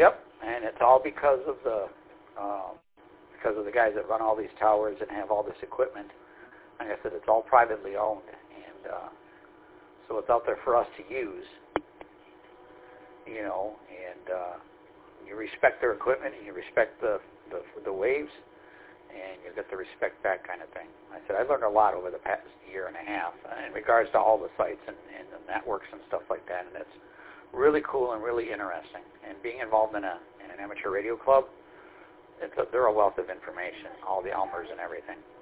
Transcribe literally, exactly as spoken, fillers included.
Yep, and it's all because of the um, because of the guys that run all these towers and have all this equipment. Like I said, it's all privately owned, and uh, so it's out there for us to use. You know, and uh, you respect their equipment, and you respect the, the the waves, and you get the respect back kind of thing. I said I learned a lot over the past year and a half in regards to all the sites and, and the networks and stuff like that, and it's really cool and really interesting. And being involved in a in an amateur radio club, it's a, they're a wealth of information, all the Elmers and everything.